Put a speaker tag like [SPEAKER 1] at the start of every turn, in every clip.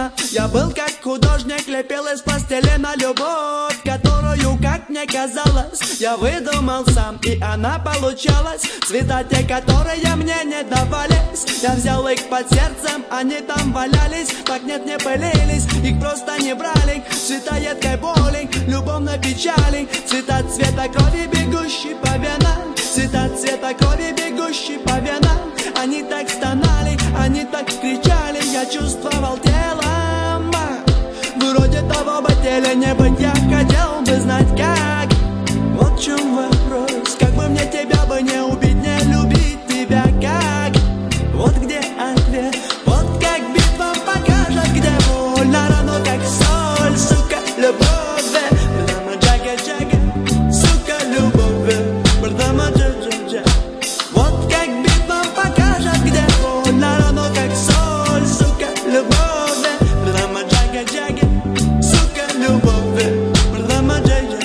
[SPEAKER 1] хотела. Я был как художник, лепил из пластилина любовь, которую, как мне казалось, я выдумал сам, и она получалась. Цвета те, которые мне не давались, я взял их под сердцем, они там валялись. Так нет, не пылились, их просто не брали. Цвета едкой боли, любовной печали, цвета цвета крови, бегущей по венам, цвета цвета крови, бегущей по венам. Они так стонали, они так кричали, я чувствовал телом. Вроде того бы теле не быть, я хотел бы знать как. Вот в чем вопрос, как бы мне тебя бы не убить, не любить тебя как. Вот где ответ, вот как битва покажет, где больно, равно как соль, сука, любовь. Брдама джага джага, сука, любовь. Брдама джага джага. Вот как битва покажет, где больно, равно как соль, сука, любовь. Брдама джага джага, сука, любовь. Брдама джага.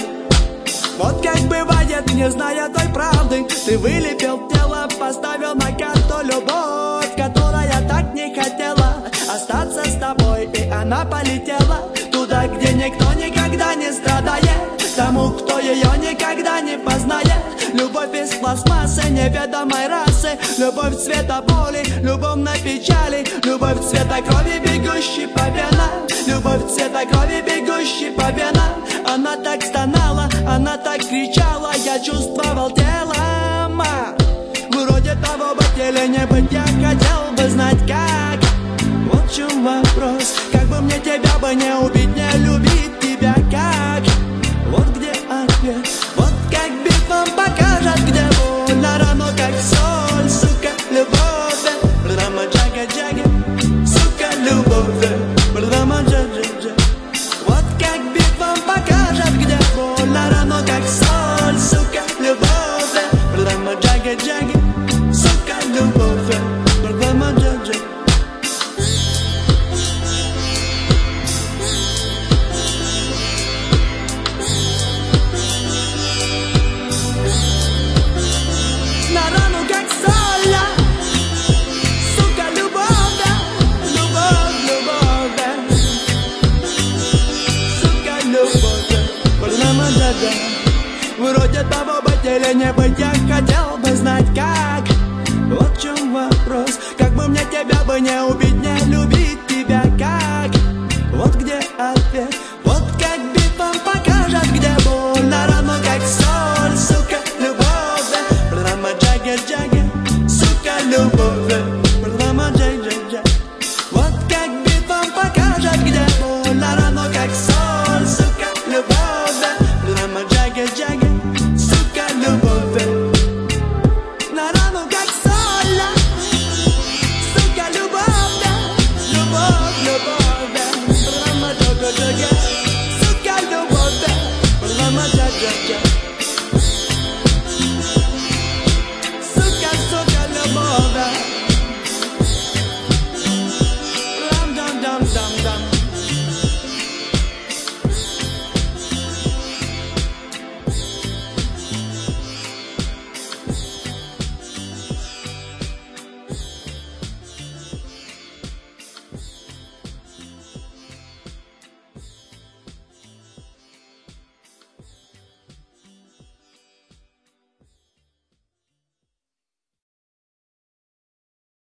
[SPEAKER 1] Вот как бывает, не зная той правды, ты вылепил тело, поставил на карту любовь, которая так не хотела остаться с тобой, и она полетела туда, где никто никогда не страдает, тому, кто ее никогда не познает. Любовь из пластмассы неведомой расы, любовь цвета боли, любовной печали, любовь цвета крови, бегущей по венам, любовь цвета крови, бегущей по венам. Она так стонала, она так кричала, я чувствовал телом. Вроде того бы теле не быть, я хотел бы знать как. Вот в чем вопрос, как бы мне тебя бы не убить, не любить тебя как. Вот где ответ, вот как битва покажет, где больно, равно как соль, сука, любовь. Брдама джага джага, сука, любовь. Брдама джага джага. Вот как битва покажет, где больно, равно как соль, сука, любовь. Брдама джага джага, сука, любовь. Брдама джага джага. На рану как соль, сука, любовь, любовь, любовь, сука, любовь. Брдама джага. Вроде того бы теле не быть, я хотел бы знать как. Вот в чем вопрос, как бы мне тебя бы не убить, не любить тебя как. Вот где ответ, вот как битва покажет, где больно, равно как соль, сука, любовь. Брдама джага джага, сука, любовь. Брдама джага джага. Вот как битва покажет, где больно, равно как соль, сука, любовь. Брдама джага джага, сука, любовь. На рану как соль, сука, любовь, любовь, любовь. Брдама джага джага.